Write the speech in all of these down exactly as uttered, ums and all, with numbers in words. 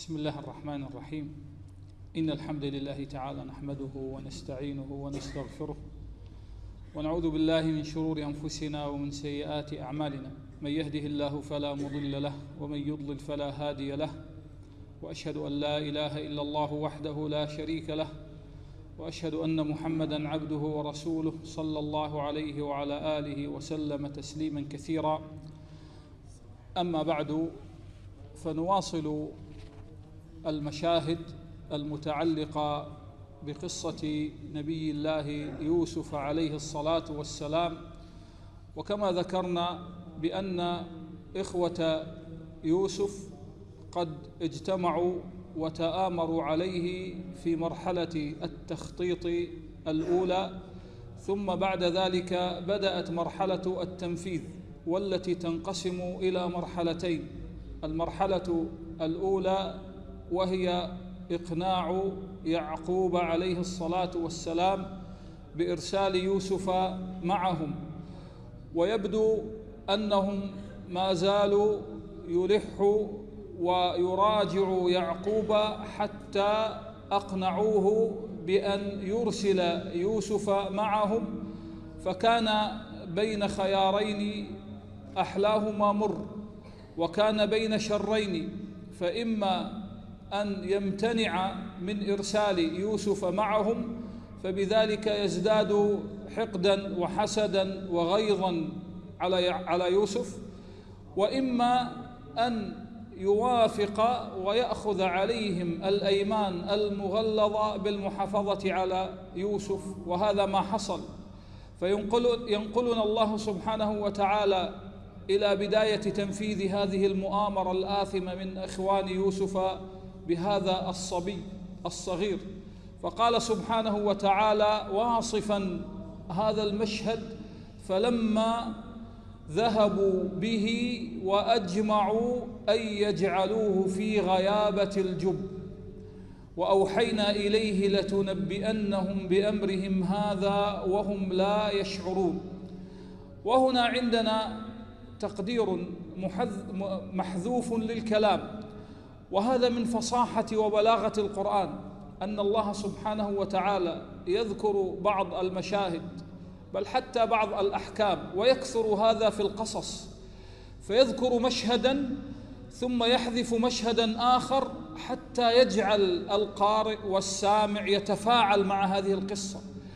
بسم الله الرحمن الرحيم. إن الحمد لله تعالى نحمده ونستعينه ونستغفره ونعوذ بالله من شرور أنفسنا ومن سيئات أعمالنا، من يهده الله فلا مضل له ومن يضلل فلا هادي له، وأشهد أن لا إله إلا الله وحده لا شريك له، وأشهد أن محمدًا عبده ورسوله صلى الله عليه وعلى آله وسلم تسليمًا كثيرا. أما بعد، فنواصل المشاهد المتعلقة بقصة نبي الله يوسف عليه الصلاة والسلام. وكما ذكرنا بأن إخوة يوسف قد اجتمعوا وتآمروا عليه في مرحلة التخطيط الأولى، ثم بعد ذلك بدأت مرحلة التنفيذ، والتي تنقسم إلى مرحلتين. المرحلة الأولى وهي إقناع يعقوب عليه الصلاة والسلام بإرسال يوسف معهم، ويبدو أنهم ما زالوا يلحوا ويراجع يعقوب حتى أقنعوه بأن يرسل يوسف معهم، فكان بين خيارين أحلاهما مر، وكان بين شرين، فإما أن يمتنع من إرسال يوسف معهم فبذلك يزداد حقدا وحسدا وغيظا على على يوسف، وإما أن يوافق ويأخذ عليهم الأيمان المغلظة بالمحافظة على يوسف، وهذا ما حصل. فينقل ينقلنا الله سبحانه وتعالى إلى بداية تنفيذ هذه المؤامرة الآثمة من إخوان يوسف بهذا الصبي الصغير. فقال سبحانه وتعالى واصفا هذا المشهد: فلما ذهبوا به وأجمعوا أن يجعلوه في غيابة الجب وأوحينا إليه لتنبئنهم بأمرهم هذا وهم لا يشعرون. وهنا عندنا تقدير محذوف للكلام، وهذا من فصاحة وبلاغة القرآن، أن الله سبحانه وتعالى يذكر بعض المشاهد بل حتى بعض الأحكام، ويكثر هذا في القصص، فيذكر مشهداً ثم يحذف مشهداً آخر حتى يجعل القارئ والسامع يتفاعل مع هذه القصة،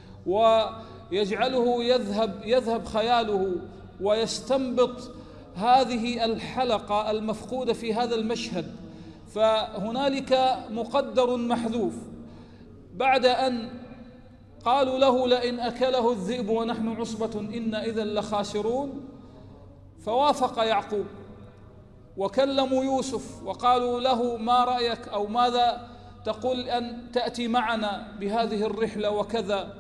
ويجعله يذهب يذهب خياله ويستنبط هذه الحلقة المفقودة في هذا المشهد. فهنالك مقدر محذوف بعد أن قالوا له: لئن أكله الذئب ونحن عصبة إنا إذا لخاسرون، فوافق يعقوب وكلموا يوسف وقالوا له: ما رأيك أو ماذا تقول أن تأتي معنا بهذه الرحلة وكذا.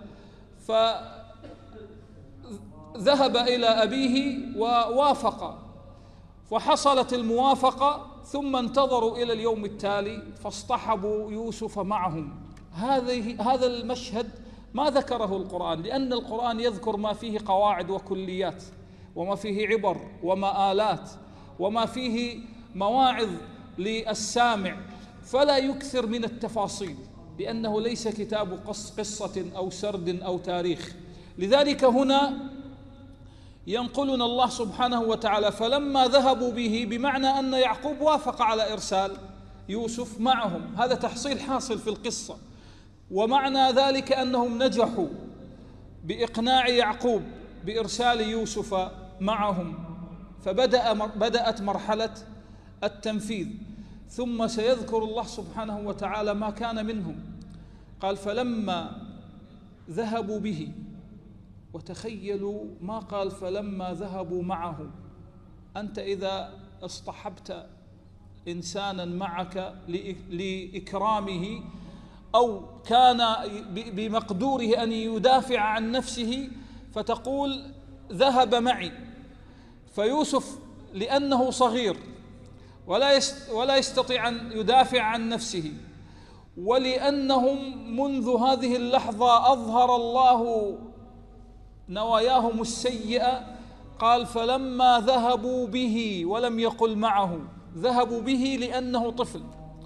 فذهب إلى أبيه ووافق، فحصلت الموافقة، ثم انتظروا إلى اليوم التالي فاصطحبوا يوسف معهم. هذه هذا المشهد ما ذكره القرآن، لأن القرآن يذكر ما فيه قواعد وكليات، وما فيه عبر ومآلات، وما فيه مواعظ للسامع، فلا يكثر من التفاصيل، لأنه ليس كتاب قص قصة أو سرد أو تاريخ. لذلك هنا ينقلنا الله سبحانه وتعالى: فلما ذهبوا به، بمعنى أن يعقوب وافق على إرسال يوسف معهم، هذا تحصيل حاصل في القصة. ومعنى ذلك أنهم نجحوا بإقناع يعقوب بإرسال يوسف معهم، فبدأ بدأت مرحلة التنفيذ. ثم سيذكر الله سبحانه وتعالى ما كان منهم. قال: فلما ذهبوا به، وتخيلوا ما قال فلما ذهبوا معه. أنت إذا اصطحبت إنسانا معك لإكرامه أو كان بمقدوره أن يدافع عن نفسه فتقول ذهب معي، فيوسف لأنه صغير ولا يستطيع أن يدافع عن نفسه، ولأنهم منذ هذه اللحظة أظهر الله نواياهم السيئة، قال: فلما ذهبوا به، ولم يقل معه، ذهبوا به لأنه طفل.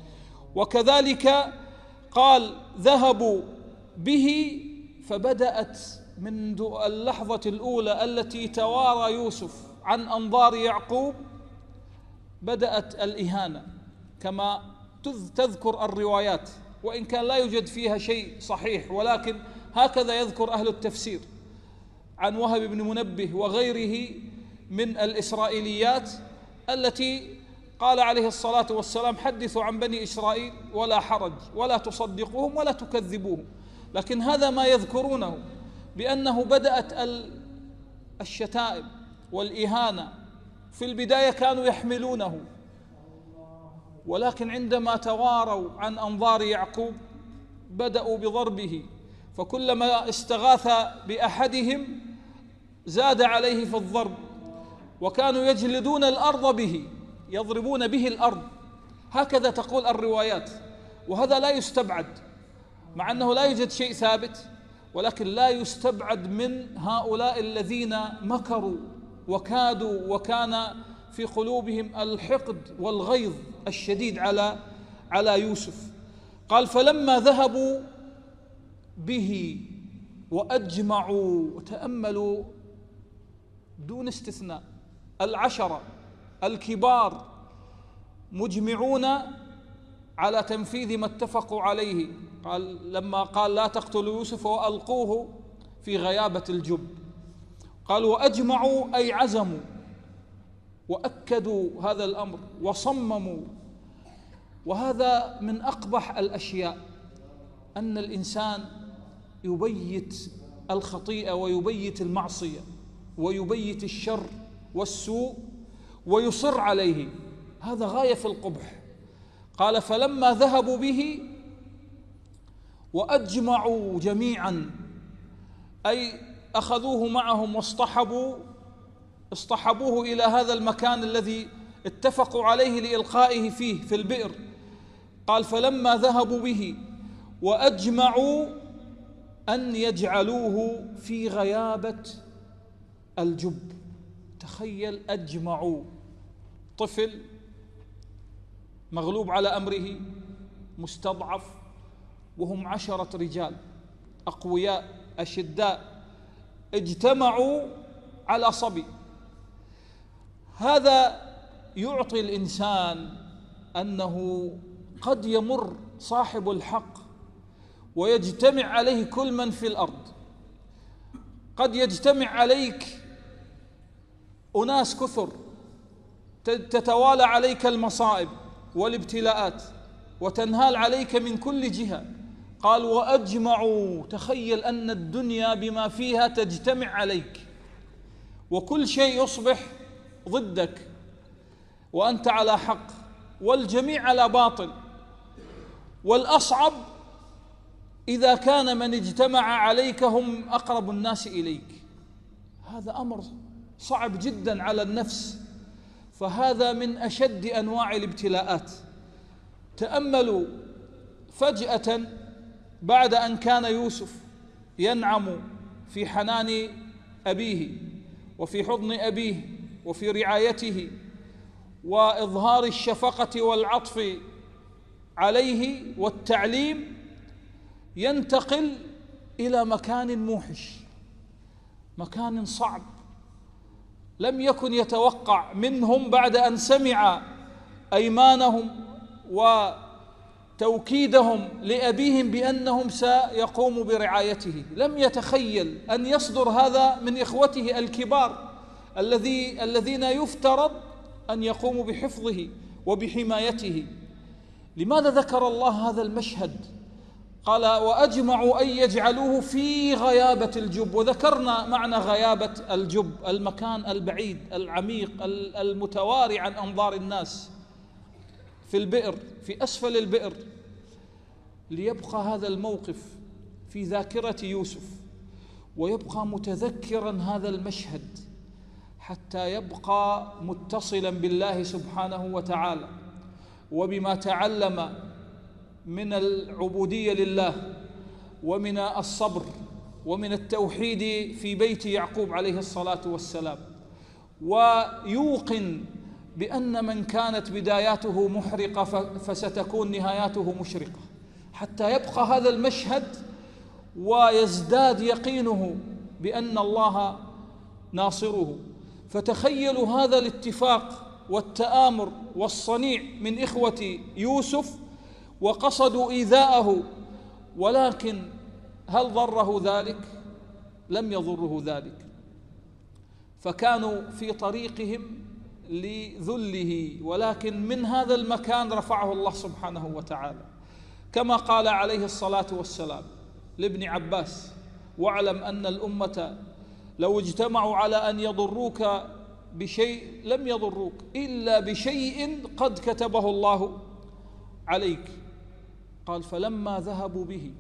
وكذلك قال ذهبوا به، فبدأت منذ اللحظة الأولى التي توارى يوسف عن أنظار يعقوب بدأت الإهانة كما تذكر الروايات، وإن كان لا يوجد فيها شيء صحيح، ولكن هكذا يذكر أهل التفسير عن وهب بن منبه وغيره من الإسرائيليات التي قال عليه الصلاة والسلام حدثوا عن بني إسرائيل ولا حرج، ولا تصدقوهم ولا تكذبوهم. لكن هذا ما يذكرونه بأنه بدأت الشتائم والإهانة في البداية كانوا يحملونه، ولكن عندما تواروا عن أنظار يعقوب بدأوا بضربه، فكلما استغاث بأحدهم زاد عليه في الضرب، وكانوا يجلدون الأرض به، يضربون به الأرض، هكذا تقول الروايات. وهذا لا يستبعد، مع أنه لا يوجد شيء ثابت، ولكن لا يستبعد من هؤلاء الذين مكروا وكادوا وكان في قلوبهم الحقد والغيظ الشديد على على يوسف. قال فلما ذهبوا به وأجمعوا، وتأملوا دون استثناء العشرة الكبار مجمعون على تنفيذ ما اتفقوا عليه. قال لما قال لا تقتلوا يوسف وألقوه في غيابة الجب، قال وأجمعوا أي عزموا وأكدوا هذا الأمر وصمموا. وهذا من أقبح الأشياء، أن الإنسان يبيت الخطيئة ويبيت المعصية ويبيت الشر والسوء ويصر عليه، هذا غاية في القبح. قال فلما ذهبوا به وأجمعوا جميعا، أي أخذوه معهم واصطحبوا اصطحبوه إلى هذا المكان الذي اتفقوا عليه لإلقائه فيه في البئر. قال فلما ذهبوا به وأجمعوا أن يجعلوه في غيابة الجب. تخيل، أجمعوا، طفل مغلوب على أمره مستضعف، وهم عشرة رجال أقوياء أشداء اجتمعوا على صبي. هذا يعطي الإنسان أنه قد يمر صاحب الحق ويجتمع عليه كل من في الأرض، قد يجتمع عليك أناس كثر تتوالى عليك المصائب والابتلاءات وتنهال عليك من كل جهة. قال وأجمعوا، تخيل أن الدنيا بما فيها تجتمع عليك وكل شيء يصبح ضدك وأنت على حق والجميع على باطل. والأصعب إذا كان من اجتمع عليك هم أقرب الناس إليك، هذا أمر صعب جدا على النفس، فهذا من أشد أنواع الابتلاءات. تأملوا فجأة بعد أن كان يوسف ينعم في حنان أبيه وفي حضن أبيه وفي رعايته وإظهار الشفقة والعطف عليه والتعليم، ينتقل إلى مكان موحش، مكان صعب لم يكن يتوقع منهم بعد أن سمع أيمانهم وتوكيدهم لأبيهم بأنهم سيقوموا برعايته. لم يتخيل أن يصدر هذا من إخوته الكبار الذي الذين يفترض أن يقوموا بحفظه وبحمايته. لماذا ذكر الله هذا المشهد؟ قال وأجمعوا أن يجعلوه في غيابة الجب. وذكرنا معنى غيابة الجب، المكان البعيد العميق المتواري عن أنظار الناس، في البئر، في أسفل البئر، ليبقى هذا الموقف في ذاكرة يوسف ويبقى متذكرا هذا المشهد حتى يبقى متصلا بالله سبحانه وتعالى وبما تعلم من العبودية لله ومن الصبر ومن التوحيد في بيت يعقوب عليه الصلاة والسلام، ويوقن بأن من كانت بداياته محرقة فستكون نهاياته مشرقة، حتى يبقى هذا المشهد ويزداد يقينه بأن الله ناصره. فتخيلوا هذا الاتفاق والتآمر والصنيع من إخوة يوسف، وقصدوا إيذاءه، ولكن هل ضره ذلك؟ لم يضره ذلك، فكانوا في طريقهم لذله، ولكن من هذا المكان رفعه الله سبحانه وتعالى، كما قال عليه الصلاة والسلام لابن عباس: واعلم أن الأمة لو اجتمعوا على أن يضروك بشيء لم يضروك إلا بشيء قد كتبه الله عليك. قال: فلما ذهبوا به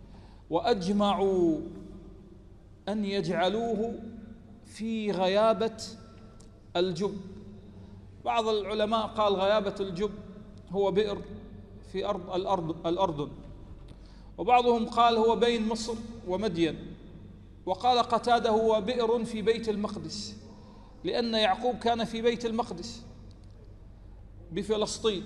وأجمعوا أن يجعلوه في غيابة الجب. بعض العلماء قال غيابة الجب هو بئر في أرض الأرض الأردن، وبعضهم قال هو بين مصر ومدين، وقال قتادة هو بئر في بيت المقدس، لأن يعقوب كان في بيت المقدس بفلسطين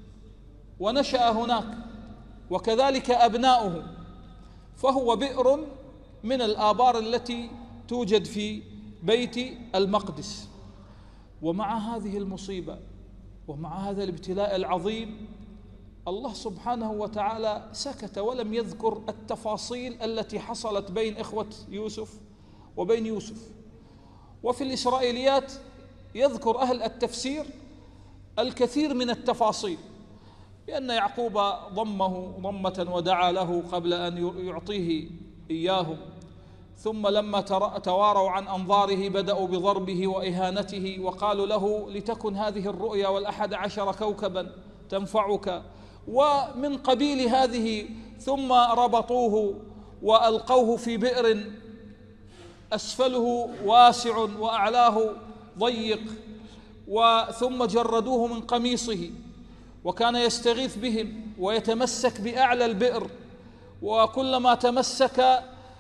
ونشأ هناك، وكذلك أبناؤه، فهو بئر من الآبار التي توجد في بيت المقدس. ومع هذه المصيبة ومع هذا الابتلاء العظيم، الله سبحانه وتعالى سكت ولم يذكر التفاصيل التي حصلت بين إخوة يوسف وبين يوسف. وفي الإسرائيليات يذكر أهل التفسير الكثير من التفاصيل، بأن يعقوب ضمه ضمة ودعا له قبل أن يعطيه إياهم، ثم لما تواروا عن أنظاره بدأوا بضربه وإهانته، وقالوا له: لتكن هذه الرؤيا والأحد عشر كوكبا تنفعك، ومن قبيل هذه. ثم ربطوه وألقوه في بئر أسفله واسع وأعلاه ضيق، وثم جردوه من قميصه، وكان يستغيث بهم ويتمسك بأعلى البئر، وكلما تمسك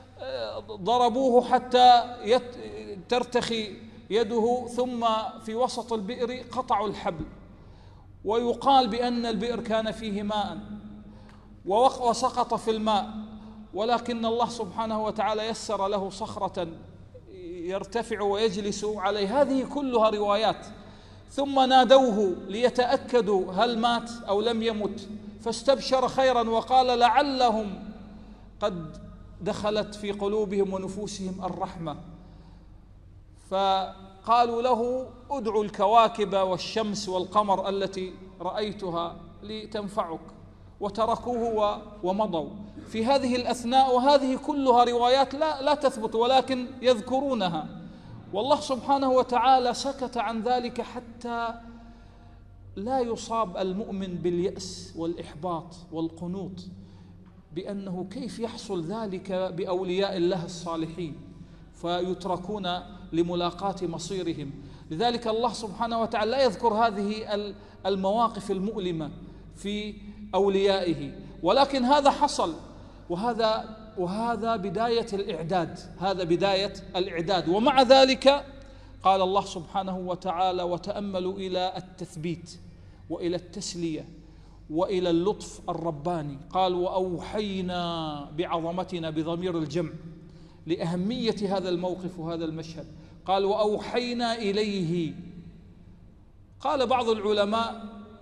ضربوه حتى ترتخي يده، ثم في وسط البئر قطعوا الحبل. ويقال بأن البئر كان فيه ماء وسقط في الماء، ولكن الله سبحانه وتعالى يسر له صخرة يرتفع ويجلس عليه. هذه كلها روايات. ثم نادوه ليتأكدوا هل مات أو لم يمت، فاستبشر خيرا وقال: لعلهم قد دخلت في قلوبهم ونفوسهم الرحمة. فقالوا له: ادعوا الكواكب والشمس والقمر التي رأيتها لتنفعك، وتركوه ومضوا. في هذه الأثناء، وهذه كلها روايات لا, لا تثبت ولكن يذكرونها، والله سبحانه وتعالى سكت عن ذلك حتى لا يصاب المؤمن باليأس والإحباط والقنوط، بأنه كيف يحصل ذلك بأولياء الله الصالحين فيتركون لملاقاة مصيرهم. لذلك الله سبحانه وتعالى لا يذكر هذه المواقف المؤلمة في أوليائه، ولكن هذا حصل، وهذا وهذا بداية الإعداد، هذا بداية الإعداد. ومع ذلك قال الله سبحانه وتعالى: وتأملوا إلى التثبيت وإلى التسلية وإلى اللطف الرباني. قال: وأوحينا بعظمتنا بضمير الجمع لأهمية هذا الموقف وهذا المشهد. قال: وأوحينا إليه. قال بعض العلماء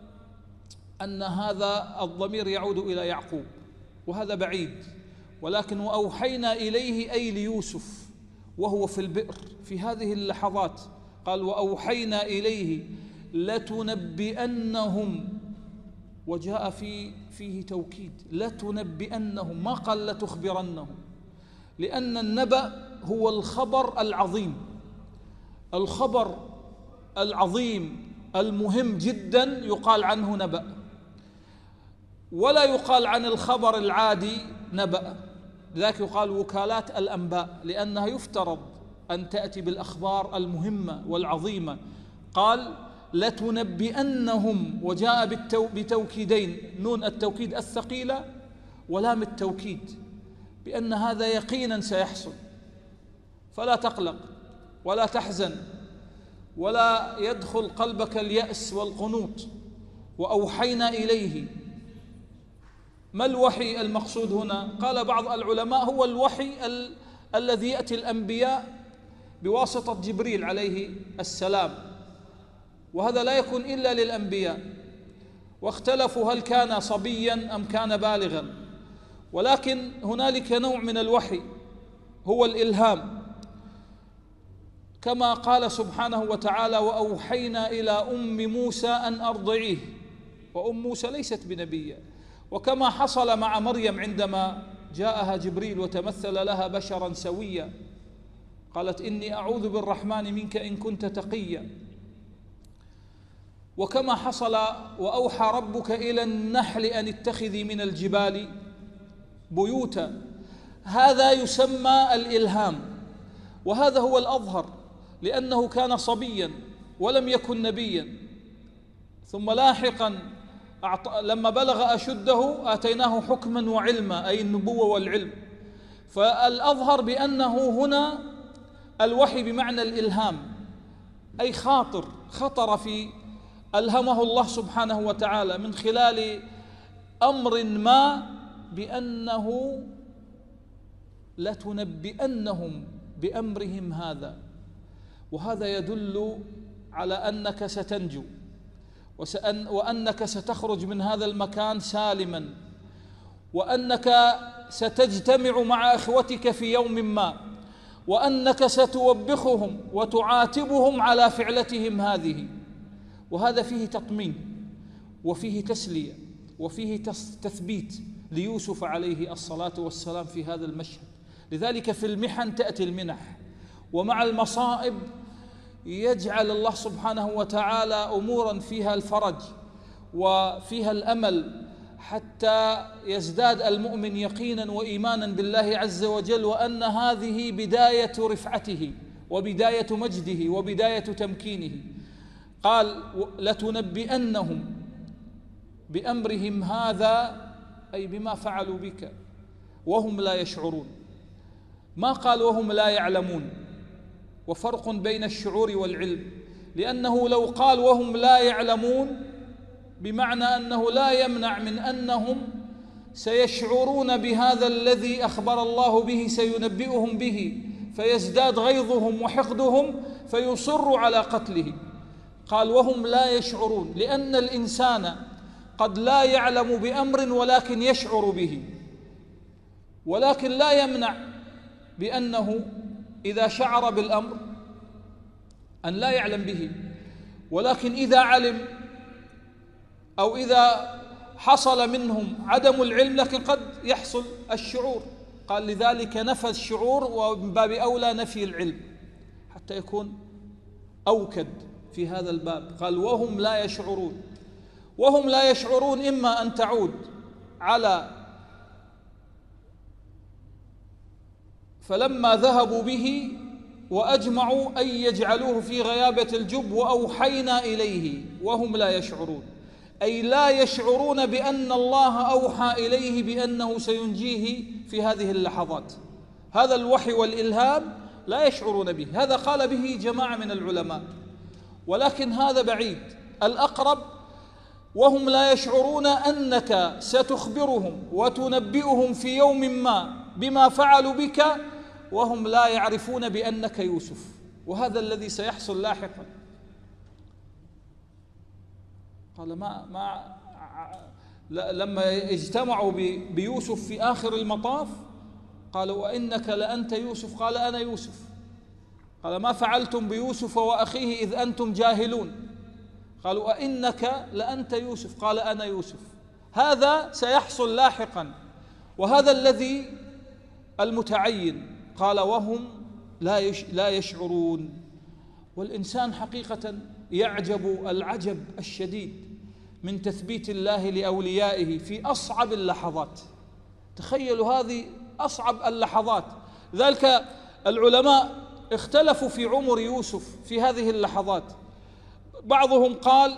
أن هذا الضمير يعود إلى يعقوب، وهذا بعيد، ولكن وأوحينا إليه أي ليوسف وهو في البئر في هذه اللحظات. قال: وأوحينا إليه لتنبئنهم، وجاء في فيه توكيد، لتنبئنهم، ما قال لتخبرنهم، لأن النبأ هو الخبر العظيم، الخبر العظيم المهم جدا يقال عنه نبأ، ولا يقال عن الخبر العادي نبأ. لذلك يقال وكالات الأنباء، لأنها يفترض أن تأتي بالأخبار المهمة والعظيمة. قال: لتنبئنهم، وجاء بتوكيدين، نون التوكيد الثقيلة ولام التوكيد، بأن هذا يقينا سيحصل، فلا تقلق ولا تحزن ولا يدخل قلبك اليأس والقنوط. وأوحينا إليه. ما الوحي المقصود هنا؟ قال بعض العلماء هو الوحي ال الذي يأتي الأنبياء بواسطة جبريل عليه السلام، وهذا لا يكون إلا للأنبياء. واختلفوا هل كان صبيا أم كان بالغا، ولكن هنالك نوع من الوحي هو الإلهام، كما قال سبحانه وتعالى: وأوحينا إلى أم موسى أن أرضعيه. وأم موسى ليست بنبية. وكما حصل مع مريم عندما جاءها جبريل وتمثل لها بشرا سويا، قالت: إني أعوذ بالرحمن منك إن كنت تقيا. وكما حصل وأوحى ربك إلى النحل أن اتخذي من الجبال بيوتا. هذا يسمى الإلهام، وهذا هو الأظهر، لأنه كان صبيا ولم يكن نبيا، ثم لاحقا لما بلغ أشده آتيناه حكما وعلما، أي النبوة والعلم. فالأظهر بأنه هنا الوحي بمعنى الإلهام، أي خاطر خطر في ألهمه الله سبحانه وتعالى من خلال أمر ما بأنه لتنبئنهم بأمرهم هذا. وهذا يدل على أنك ستنجو، وأنك ستخرج من هذا المكان سالما، وأنك ستجتمع مع إخوتك في يوم ما، وأنك ستوبخهم وتعاتبهم على فعلتهم هذه. وهذا فيه تطمين وفيه تسلية وفيه تثبيت ليوسف عليه الصلاة والسلام في هذا المشهد. لذلك في المحن تأتي المنح، ومع المصائب يجعل الله سبحانه وتعالى أمورا فيها الفرج وفيها الأمل، حتى يزداد المؤمن يقينا وإيمانا بالله عز وجل، وأن هذه بداية رفعته وبداية مجده وبداية تمكينه. قال: لتنبئنهم بأمرهم هذا، أي بما فعلوا بك، وهم لا يشعرون. ما قال وهم لا يعلمون، وفرق بين الشعور والعلم، لأنه لو قال وهم لا يعلمون بمعنى أنه لا يمنع من أنهم سيشعرون بهذا الذي أخبر الله به، سينبئهم به، فيزداد غيظهم وحقدهم فيصروا على قتله. قال وهم لا يشعرون، لأن الإنسان قد لا يعلم بأمر ولكن يشعر به، ولكن لا يمنع بأنه إذا شعر بالأمر أن لا يعلم به، ولكن إذا علم أو إذا حصل منهم عدم العلم لكن قد يحصل الشعور. قال لذلك نفى الشعور، ومن باب أولى نفي العلم حتى يكون أوكد في هذا الباب. قال وهم لا يشعرون. وهم لا يشعرون إما أن تعود على فلما ذهبوا به وأجمعوا أن يجعلوه في غيابة الجب وأوحينا إليه وهم لا يشعرون، أي لا يشعرون بأن الله أوحى إليه بأنه سينجيه في هذه اللحظات. هذا الوحي والإلهام لا يشعرون به. هذا قال به جماعة من العلماء، ولكن هذا بعيد. الأقرب وهم لا يشعرون أنك ستخبرهم وتنبئهم في يوم ما بما فعلوا بك وهم لا يعرفون بأنك يوسف، وهذا الذي سيحصل لاحقا. قال ما ما لما اجتمعوا بيوسف في آخر المطاف قالوا وإنك لأنت يوسف، قال أنا يوسف. قال ما فعلتم بيوسف وأخيه إذ أنتم جاهلون، قالوا وإنك لأنت يوسف، قال أنا يوسف. هذا سيحصل لاحقا، وهذا الذي المتعين. قال وهم لا لا يشعرون. والإنسان حقيقة يعجب العجب الشديد من تثبيت الله لأوليائه في أصعب اللحظات. تخيلوا هذه أصعب اللحظات. ذلك العلماء اختلفوا في عمر يوسف في هذه اللحظات. بعضهم قال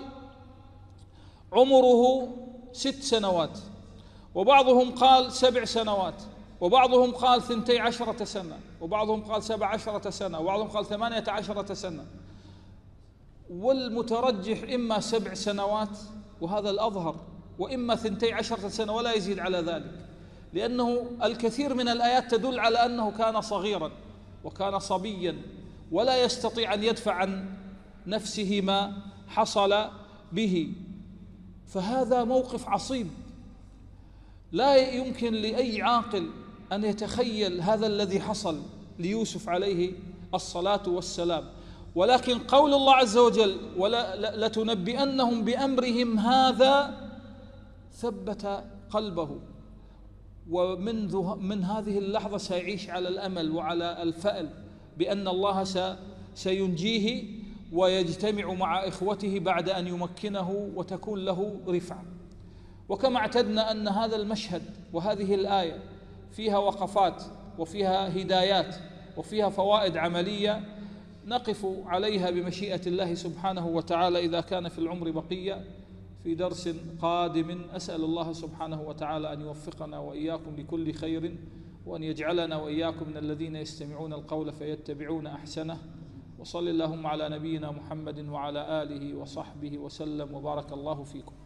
عمره ست سنوات، وبعضهم قال سبع سنوات، وبعضهم قال ثنتي عشرة سنة، وبعضهم قال سبع عشرة سنة، وبعضهم قال ثمانية عشرة سنة. والمترجح إما سبع سنوات وهذا الأظهر، وإما ثنتي عشرة سنة ولا يزيد على ذلك، لأنه الكثير من الآيات تدل على أنه كان صغيرا وكان صبيا ولا يستطيع أن يدفع عن نفسه ما حصل به. فهذا موقف عصيب، لا يمكن لأي عاقل أن يتخيل هذا الذي حصل ليوسف عليه الصلاة والسلام. ولكن قول الله عز وجل ولا لتنبئنهم بأمرهم هذا ثبت قلبه، ومنذ من هذه اللحظة سيعيش على الأمل وعلى الفأل بأن الله سينجيه ويجتمع مع إخوته بعد أن يمكنه وتكون له رفعة. وكما اعتدنا أن هذا المشهد وهذه الآية فيها وقفات وفيها هدايات وفيها فوائد عملية نقف عليها بمشيئة الله سبحانه وتعالى إذا كان في العمر بقية في درس قادم. أسأل الله سبحانه وتعالى أن يوفقنا وإياكم لكل خير، وأن يجعلنا وإياكم من الذين يستمعون القول فيتبعون أحسنه. وصل اللهم على نبينا محمد وعلى آله وصحبه وسلم، وبارك الله فيكم.